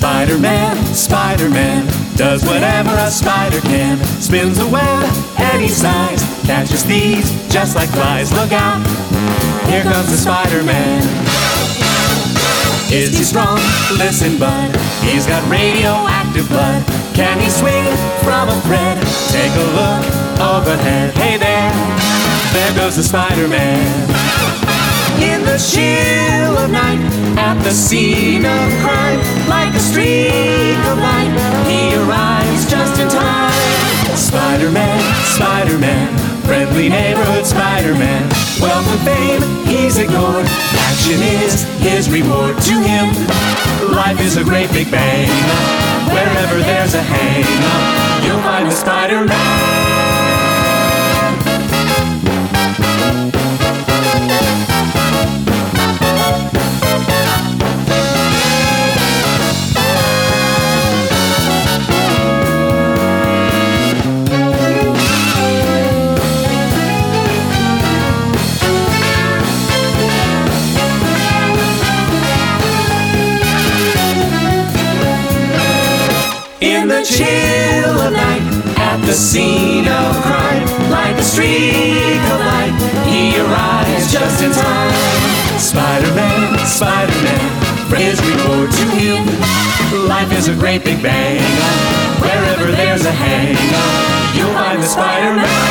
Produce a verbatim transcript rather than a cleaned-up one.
Spider-Man, Spider-Man, does whatever a spider can. Spins a web any size, catches thieves just like flies. Look out, here comes the Spider-Man. Is he strong? Listen, bud, he's got radioactive blood. Can he swing from a thread? Take a look overhead. Hey there, there goes the Spider-Man. In the chill of night, at the scene of crime, like a streak of light, he arrives just in time. Spider-Man, Spider-Man, friendly neighborhood Spider-Man. Wealth and fame, he's ignored. Action is his reward. To him, life is a great big bang. Wherever there's a hang, you'll find the Spider-Man. In the chill of night, at the scene of crime, like a streak of light, he arrives just in time. Spider-Man, Spider-Man, for his reward to him, life is a great big bang. Wherever there's a hang, you'll find the Spider-Man.